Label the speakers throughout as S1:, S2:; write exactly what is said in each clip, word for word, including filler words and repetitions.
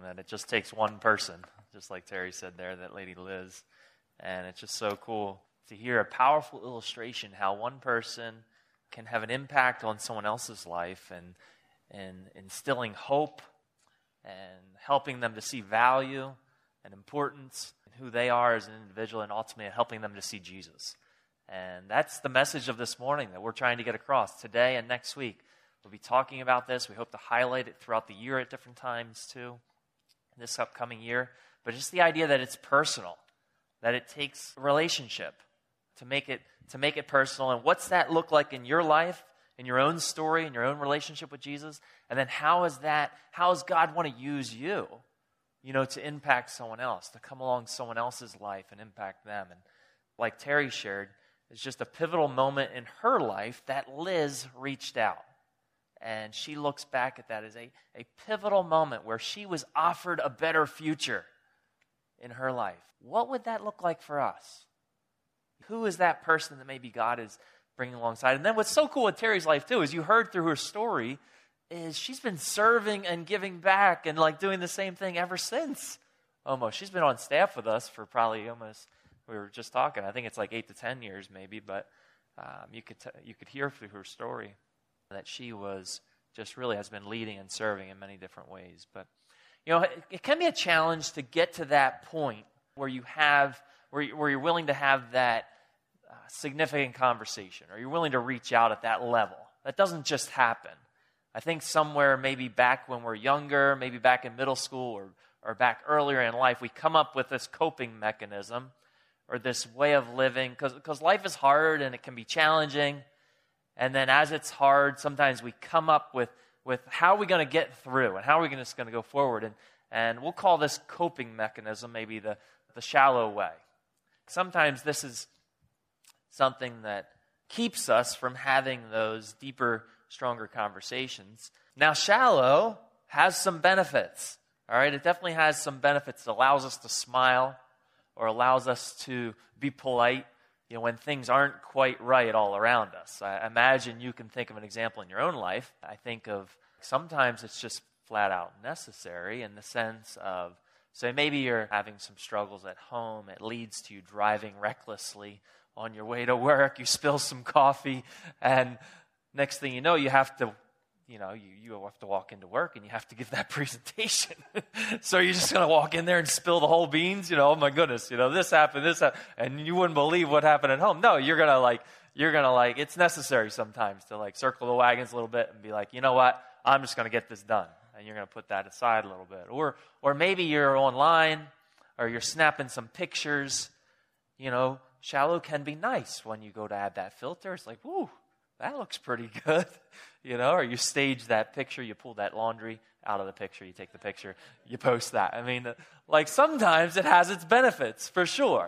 S1: that it just takes one person, just like Terry said there, that lady Liz. And it's just so cool to hear a powerful illustration how one person can have an impact on someone else's life and, and instilling hope and helping them to see value and importance in who they are as an individual, and ultimately helping them to see Jesus. And that's the message of this morning that we're trying to get across today and next week. We'll be talking about this. We hope to highlight it throughout the year at different times too, this upcoming year. But just the idea that it's personal, that it takes a relationship to make it to make it personal. And what's that look like in your life, in your own story, in your own relationship with Jesus? And then how is that, how does God want to use you, you know, to impact someone else, to come along someone else's life and impact them? And like Terry shared, it's just a pivotal moment in her life that Liz reached out. And she looks back at that as a, a pivotal moment where she was offered a better future in her life. What would that look like for us? Who is that person that maybe God is bringing alongside? And then what's so cool with Terry's life too, is you heard through her story, is she's been serving and giving back and like doing the same thing ever since. Almost. She's been on staff with us for probably almost, we were just talking, I think it's like eight to ten years maybe, but um, you could t- you could hear through her story that she was just really has been leading and serving in many different ways. But, you know, it, it can be a challenge to get to that point where you have, where, you, where you're willing to have that uh, significant conversation, or you're willing to reach out at that level. That doesn't just happen. I think somewhere maybe back when we're younger, maybe back in middle school or, or back earlier in life, we come up with this coping mechanism or this way of living, because life is hard and it can be challenging. And then as it's hard, sometimes we come up with, with how are we going to get through and how are we just going to go forward. And, and we'll call this coping mechanism maybe the, the shallow way. Sometimes this is something that keeps us from having those deeper, stronger conversations. Now, shallow has some benefits. All right, it definitely has some benefits. It allows us to smile or allows us to be polite, you know, when things aren't quite right all around us. I imagine you can think of an example in your own life. I think of sometimes it's just flat out necessary in the sense of, so maybe you're having some struggles at home. It leads to you driving recklessly on your way to work. You spill some coffee, and next thing you know, you have to, you know, you, you have to walk into work and you have to give that presentation. So you're just going to walk in there and spill the whole beans? You know, oh my goodness, you know, this happened, this happened, and you wouldn't believe what happened at home. No, you're going to like, you're going to like, it's necessary sometimes to like circle the wagons a little bit and be like, you know what, I'm just going to get this done. And you're going to put that aside a little bit. Or, or maybe you're online or you're snapping some pictures. You know, shallow can be nice when you go to add that filter. It's like, whoo, that looks pretty good. You know, or you stage that picture, you pull that laundry out of the picture, you take the picture, you post that. I mean, like sometimes it has its benefits, for sure.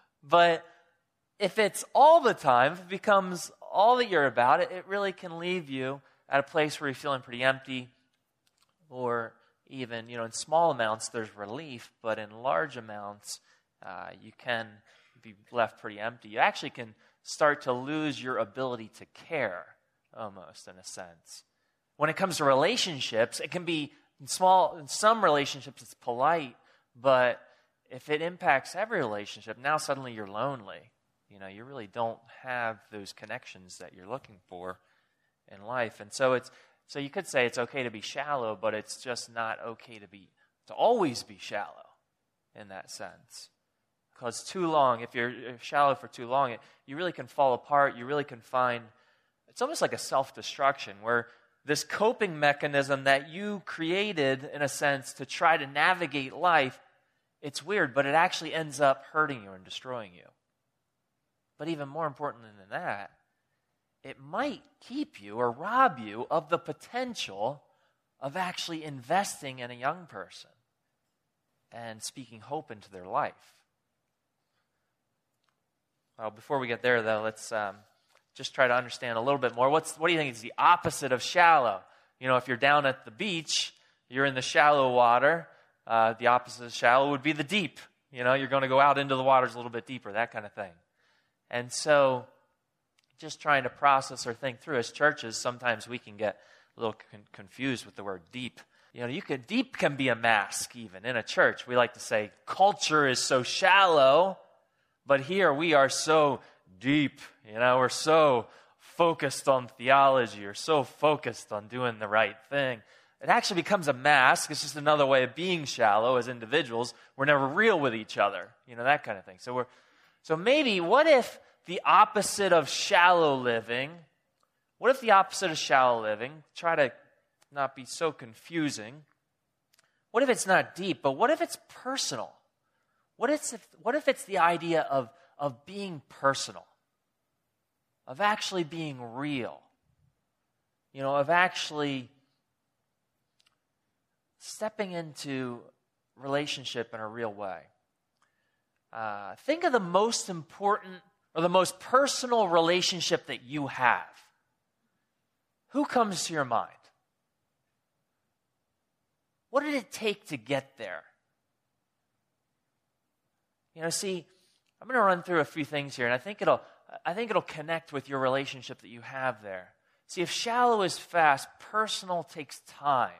S1: But if it's all the time, if it becomes all that you're about, it, it really can leave you at a place where you're feeling pretty empty, or even, you know, in small amounts there's relief, but in large amounts uh, you can be left pretty empty. You actually can start to lose your ability to care, almost, in a sense. When it comes to relationships, it can be in small, in some relationships it's polite, but if it impacts every relationship, now suddenly you're lonely. You know, you really don't have those connections that you're looking for in life. And so it's so you could say it's okay to be shallow, but it's just not okay to be to always be shallow in that sense. Because too long, if you're shallow for too long, it, you really can fall apart. You really can find, it's almost like a self-destruction where this coping mechanism that you created, in a sense, to try to navigate life, it's weird, but it actually ends up hurting you and destroying you. But even more important than that, it might keep you or rob you of the potential of actually investing in a young person and speaking hope into their life. Well, before we get there, though, let's um, just try to understand a little bit more. What's what do you think is the opposite of shallow? You know, if you're down at the beach, you're in the shallow water. Uh, the opposite of shallow would be the deep. You know, you're going to go out into the waters a little bit deeper, that kind of thing. And so, just trying to process or think through, as churches, sometimes we can get a little con- confused with the word deep. You know, you could, deep can be a mask even in a church. We like to say culture is so shallow, but here we are so deep. You know, we're so focused on theology or so focused on doing the right thing. It actually becomes a mask. It's just another way of being shallow as individuals. We're never real with each other. You know, that kind of thing. So we're, so maybe what if the opposite of shallow living, what if the opposite of shallow living, try to not be so confusing, what if it's not deep, but what if it's personal? What if, what if it's the idea of, of being personal, of actually being real, you know, of actually stepping into relationship in a real way? Uh, think of the most important or the most personal relationship that you have. Who comes to your mind? What did it take to get there? You know, see, I'm going to run through a few things here, and I think it'll, I think it'll connect with your relationship that you have there. See, if shallow is fast, personal takes time.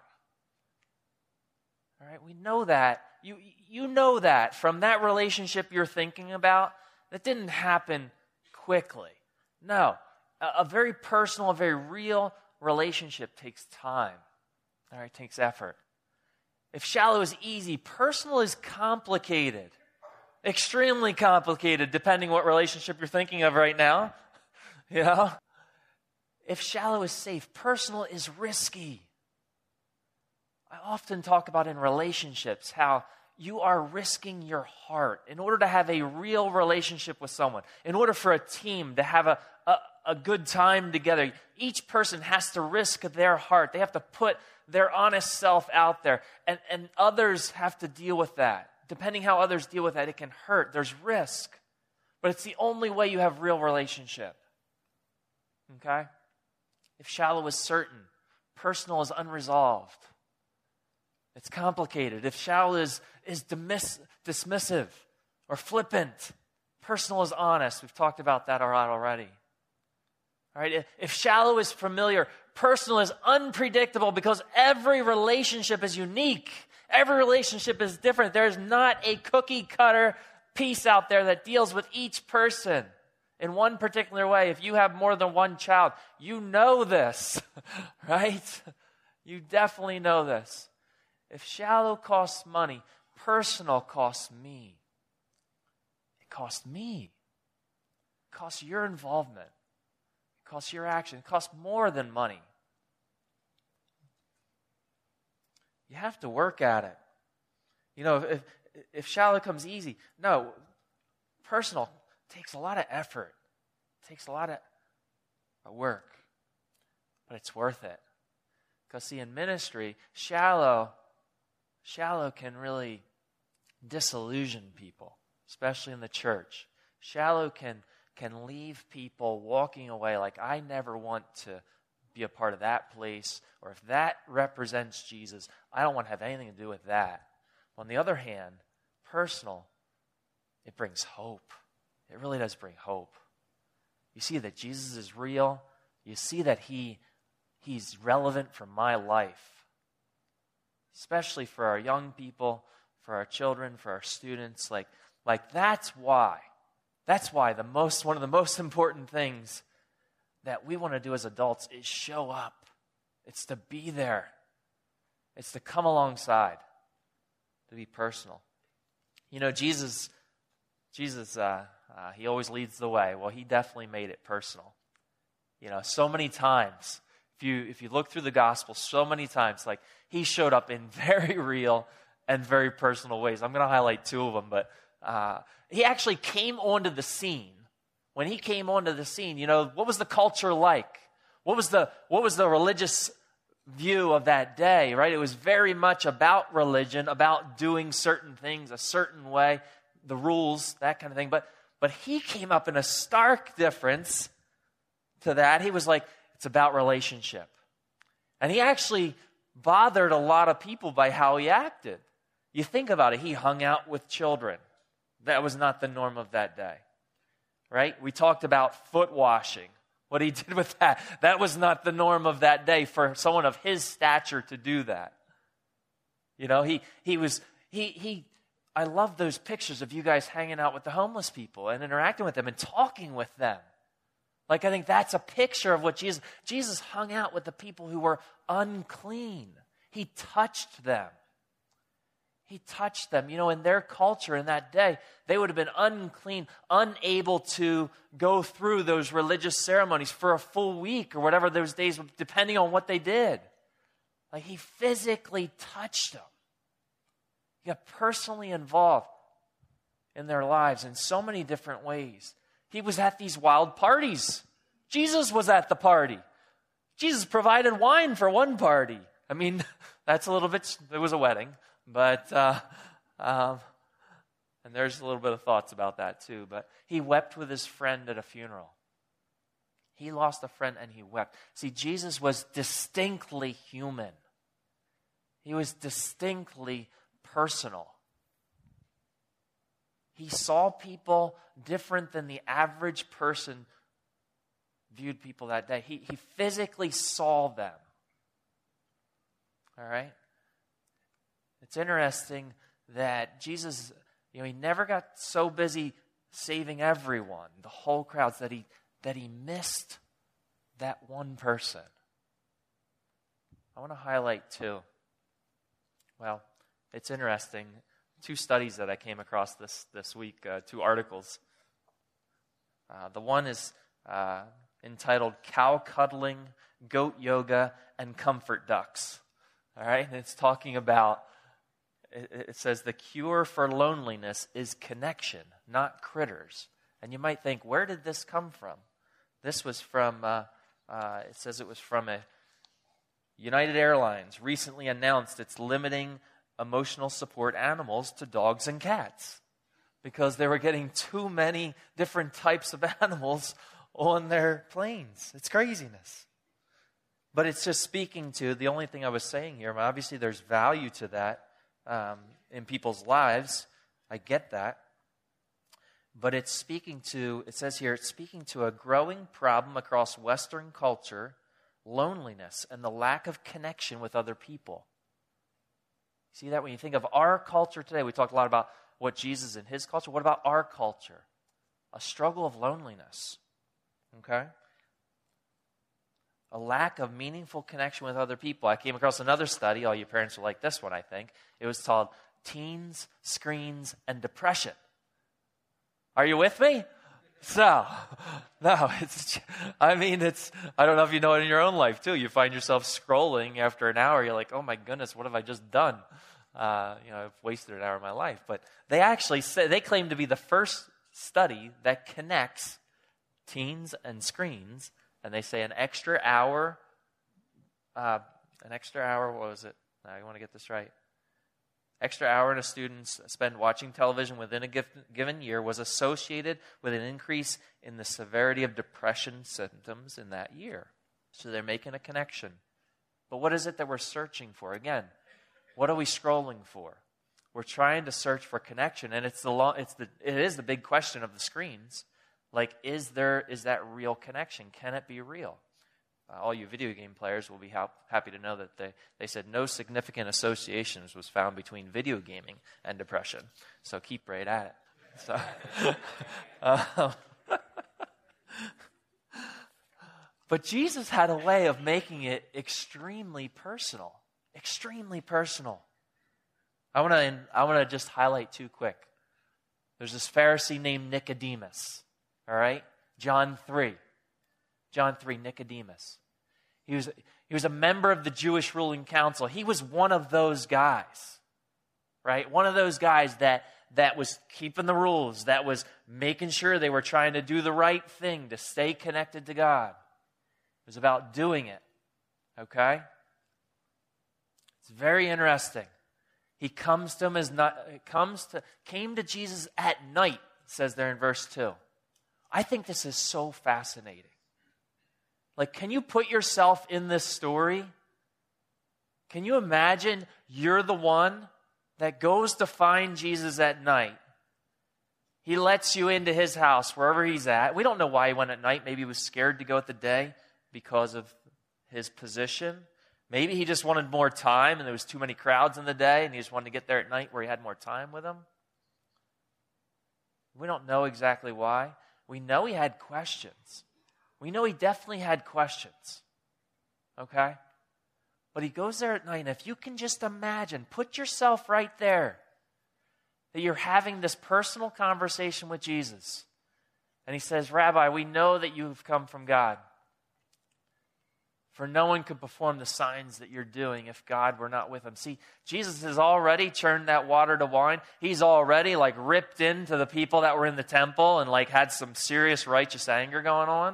S1: All right, we know that. You, you know that from that relationship you're thinking about. That didn't happen quickly. No, a, a very personal, a very real relationship takes time. All right, takes effort. If shallow is easy, personal is complicated. Extremely complicated, depending what relationship you're thinking of right now. You know? If shallow is safe, personal is risky. I often talk about in relationships how you are risking your heart in order to have a real relationship with someone. In order for a team to have a, a, a good time together, each person has to risk their heart. They have to put their honest self out there, and, and others have to deal with that. Depending how others deal with that, it can hurt. There's risk. But it's the only way you have real relationship. Okay? If shallow is certain, personal is unresolved. It's complicated. If shallow is, is dismiss, dismissive or flippant, personal is honest. We've talked about that a lot already. All right? If, if shallow is familiar, personal is unpredictable because every relationship is unique. Every relationship is different. There's not a cookie cutter piece out there that deals with each person in one particular way. If you have more than one child, you know this, right? You definitely know this. If shallow costs money, personal costs me. It costs me. It costs your involvement. It costs your action. It costs more than money. You have to work at it. You know, if if shallow comes easy, no, personal takes a lot of effort. It takes a lot of work. But it's worth it. Because see, in ministry, shallow, shallow can really disillusion people, especially in the church. Shallow can can leave people walking away like, I never want to be a part of that place, or if that represents Jesus, I don't want to have anything to do with that. On the other hand, personal, it brings hope. It really does bring hope. You see that Jesus is real. You see that he he's relevant for my life, especially for our young people, for our children, for our students. Like, like that's why. That's why the most one of the most important things that we want to do as adults is show up. It's to be there. It's to come alongside, to be personal. You know, Jesus, Jesus, uh, uh, he always leads the way. Well, he definitely made it personal. You know, so many times, if you if you look through the gospel, so many times, like he showed up in very real and very personal ways. I'm going to highlight two of them, but uh, he actually came onto the scene. When he came onto the scene, you know, what was the culture like? What was the what was the religious view of that day, right? It was very much about religion, about doing certain things a certain way, the rules, that kind of thing. But but he came up in a stark difference to that. He was like, it's about relationship. And he actually bothered a lot of people by how he acted. You think about it, he hung out with children. That was not the norm of that day. Right? We talked about foot washing. What he did with that. That was not the norm of that day for someone of his stature to do that. You know, he he was, he he. I love those pictures of you guys hanging out with the homeless people and interacting with them and talking with them. Like, I think that's a picture of what Jesus, Jesus hung out with the people who were unclean. He touched them. He touched them. You know, in their culture in that day, they would have been unclean, unable to go through those religious ceremonies for a full week or whatever those days, depending on what they did. Like, he physically touched them. He got personally involved in their lives in so many different ways. He was at these wild parties. Jesus was at the party. Jesus provided wine for one party. I mean, that's a little bit, it was a wedding, but, uh, um, and there's a little bit of thoughts about that too, but he wept with his friend at a funeral. He lost a friend and he wept. See, Jesus was distinctly human. He was distinctly personal. He saw people different than the average person viewed people that day. He, he physically saw them. All right? It's interesting that Jesus, you know, he never got so busy saving everyone, the whole crowds, that he that he missed that one person. I want to highlight two. Well, it's interesting. Two studies that I came across this, this week, uh, two articles. Uh, the one is uh, entitled Cow Cuddling, Goat Yoga, and Comfort Ducks. All right? And it's talking about, it, it says, the cure for loneliness is connection, not critters. And you might think, where did this come from? This was from, uh, uh, it says it was from a United Airlines recently announced it's limiting emotional support animals to dogs and cats because they were getting too many different types of animals on their planes. It's craziness. But it's just speaking to, the only thing I was saying here, obviously there's value to that um, in people's lives. I get that. But it's speaking to, it says here, it's speaking to a growing problem across Western culture, loneliness and the lack of connection with other people. See that when you think of our culture today, we talked a lot about what Jesus in his culture. What about our culture? A struggle of loneliness. Okay? A lack of meaningful connection with other people. I came across another study. All you parents will like this one, I think. It was called Teens, Screens, and Depression. Are you with me? So, no, it's, I mean, it's, I don't know if you know it in your own life too. You find yourself scrolling after an hour. You're like, oh my goodness, what have I just done? Uh, you know, I've wasted an hour of my life. But they actually say, they claim to be the first study that connects teens and screens. And they say an extra hour, uh, an extra hour, what was it? I want to get this right. Extra hour in a student spend watching television within a given year was associated with an increase in the severity of depression symptoms in that year. So they're making a connection. But what is it that we're searching for? Again, what are we scrolling for? We're trying to search for connection, and it's the long, it's the it is the big question of the screens. Like, is there is that real connection? Can it be real? Uh, all you video game players will be ha- happy to know that they, they said no significant associations was found between video gaming and depression. So keep right at it. So, um, but Jesus had a way of making it extremely personal. Extremely personal. I want to I want to just highlight two quick. There's this Pharisee named Nicodemus. All right? John three. John three, Nicodemus. He was, he was a member of the Jewish ruling council. He was one of those guys, right? One of those guys that, that was keeping the rules, that was making sure they were trying to do the right thing to stay connected to God. It was about doing it, okay? It's very interesting. He comes to him as not, comes to, came to Jesus at night, it says there in verse two. I think this is so fascinating. Like, can you put yourself in this story? Can you imagine you're the one that goes to find Jesus at night? He lets you into his house, wherever he's at. We don't know why he went at night. Maybe he was scared to go at the day because of his position. Maybe he just wanted more time and there was too many crowds in the day and he just wanted to get there at night where he had more time with them. We don't know exactly why. We know he had questions. We know he definitely had questions. Okay? But he goes there at night, and if you can just imagine, put yourself right there, that you're having this personal conversation with Jesus. And he says, Rabbi, we know that you've come from God. For no one could perform the signs that you're doing if God were not with him. See, Jesus has already turned that water to wine. He's already like ripped into the people that were in the temple and like had some serious righteous anger going on.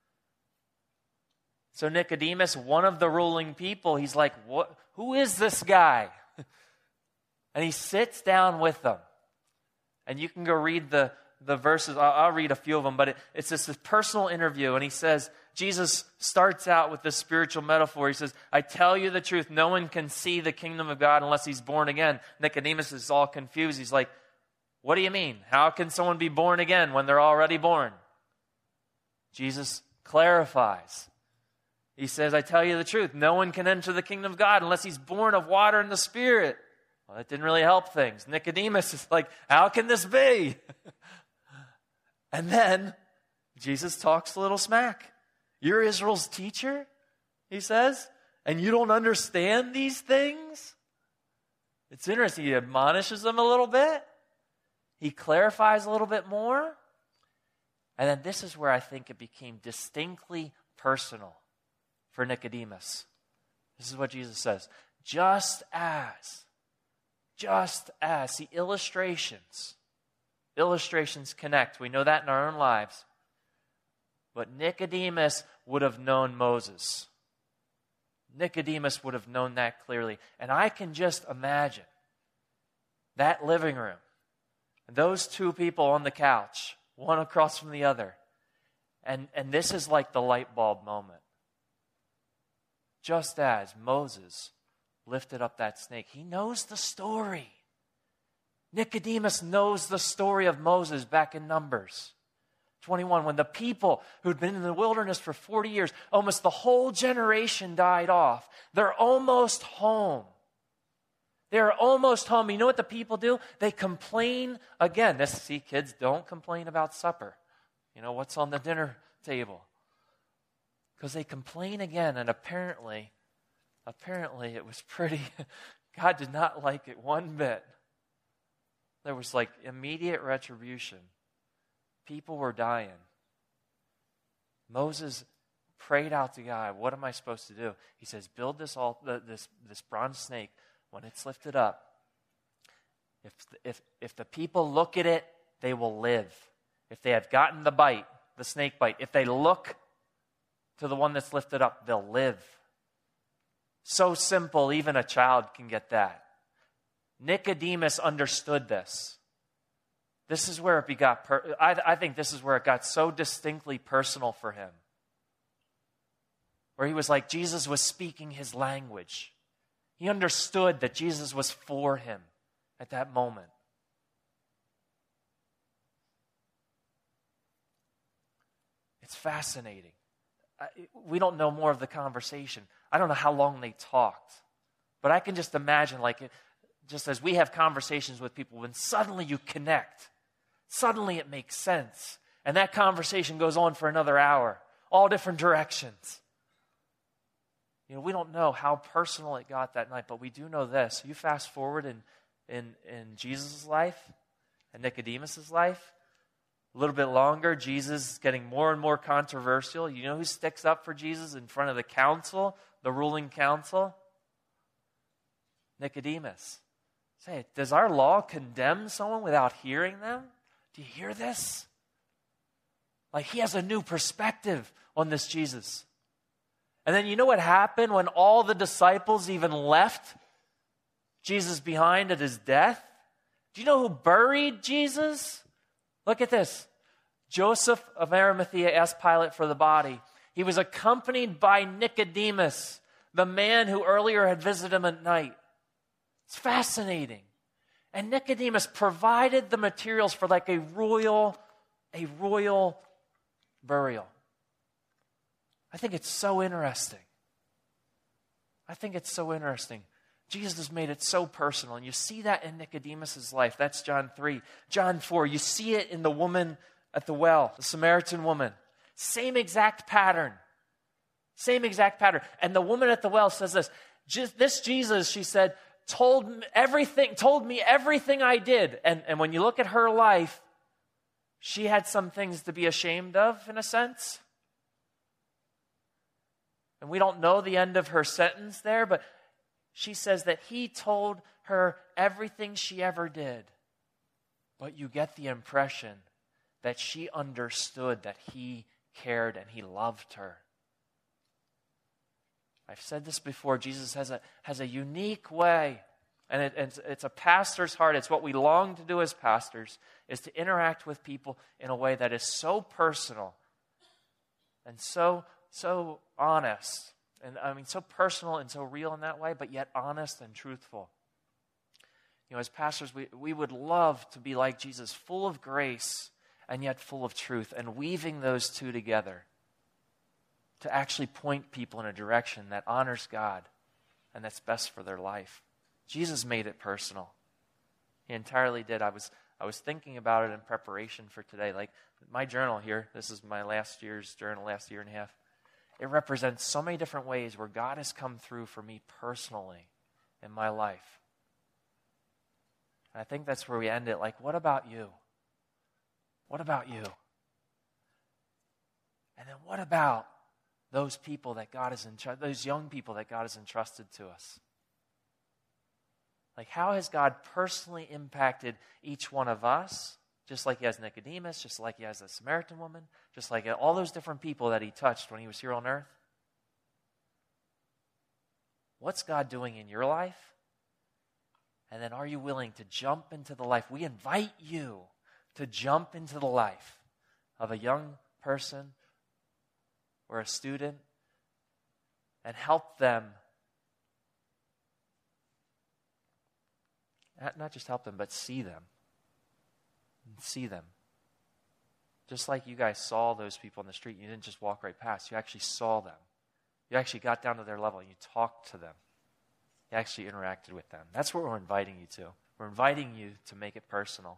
S1: So Nicodemus, one of the ruling people, he's like, "What? Who is this guy?" And he sits down with them. And you can go read the, the verses. I'll, I'll read a few of them, but it, it's just this personal interview. And he says, Jesus starts out with this spiritual metaphor. He says, I tell you the truth, no one can see the kingdom of God unless he's born again. Nicodemus is all confused. He's like, what do you mean? How can someone be born again when they're already born? Jesus clarifies. He says, I tell you the truth, no one can enter the kingdom of God unless he's born of water and the Spirit. Well, that didn't really help things. Nicodemus is like, how can this be? And then Jesus talks a little smack. You're Israel's teacher, he says, and you don't understand these things? It's interesting. He admonishes them a little bit. He clarifies a little bit more. And then this is where I think it became distinctly personal for Nicodemus. This is what Jesus says. Just as, just as, see, illustrations, illustrations connect. We know that in our own lives. But Nicodemus would have known Moses. Nicodemus would have known that clearly. And I can just imagine that living room, those two people on the couch, one across from the other. And, and this is like the light bulb moment. Just as Moses lifted up that snake, he knows the story. Nicodemus knows the story of Moses back in Numbers twenty-one, when the people who'd been in the wilderness for forty years, almost the whole generation died off. They're almost home. They're almost home. You know what the people do? They complain again. This, see, kids, don't complain about supper. You know, what's on the dinner table? Because they complain again, and apparently, apparently it was pretty, God did not like it one bit. There was like immediate retribution. People were dying. Moses prayed out to God, what am I supposed to do? He says, build this all, this, this bronze snake. When it's lifted up, if, if, if the people look at it, they will live. If they have gotten the bite, the snake bite, if they look to the one that's lifted up, they'll live. So simple, even a child can get that. Nicodemus understood this. This is where it got, per- I, I think this is where it got so distinctly personal for him. Where he was like, Jesus was speaking his language. He understood that Jesus was for him at that moment. It's fascinating. We don't know more of the conversation. I don't know how long they talked. But I can just imagine, like, just as we have conversations with people, when suddenly you connect, suddenly it makes sense. And that conversation goes on for another hour, all different directions. You know, we don't know how personal it got that night, but we do know this. You fast forward in, in, in Jesus' life and Nicodemus' life, a little bit longer, Jesus is getting more and more controversial. You know who sticks up for Jesus in front of the council, the ruling council? Nicodemus. Say, does our law condemn someone without hearing them? Do you hear this? Like, he has a new perspective on this Jesus. And then you know what happened when all the disciples even left Jesus behind at his death? Do you know who buried Jesus? Look at this. Joseph of Arimathea asked Pilate for the body. He was accompanied by Nicodemus, the man who earlier had visited him at night. It's fascinating. And Nicodemus provided the materials for like a royal, a royal burial. I think it's so interesting. I think it's so interesting. Jesus has made it so personal, and you see that in Nicodemus' life. That's John three. John four, you see it in the woman at the well, the Samaritan woman. Same exact pattern. Same exact pattern. And the woman at the well says this, this Jesus, she said, told me everything, told me everything I did. And, and when you look at her life, she had some things to be ashamed of, in a sense. And we don't know the end of her sentence there, but she says that he told her everything she ever did. But you get the impression that she understood that he cared and he loved her. I've said this before, Jesus has a, has a unique way, and it, it's, it's a pastor's heart. It's what we long to do as pastors, is to interact with people in a way that is so personal and so, so honest. And I mean, so personal and so real in that way, but yet honest and truthful. You know, as pastors, we, we would love to be like Jesus, full of grace and yet full of truth, and weaving those two together to actually point people in a direction that honors God and that's best for their life. Jesus made it personal. He entirely did. I was I was thinking about it in preparation for today. Like my journal here, this is my last year's journal, last year and a half. It represents so many different ways where God has come through for me personally in my life. And I think that's where we end it. Like, what about you? What about you? And then what about those people that God has entrusted, those young people that God has entrusted to us? Like, how has God personally impacted each one of us, just like he has Nicodemus, just like he has the Samaritan woman, just like all those different people that he touched when he was here on earth? What's God doing in your life? And then are you willing to jump into the life? We invite you to jump into the life of a young person or a student and help them, not just help them, but see them. See them. Just like you guys saw those people on the street, you didn't just walk right past. You actually saw them. You actually got down to their level and you talked to them. You actually interacted with them. That's what we're inviting you to. We're inviting you to make it personal.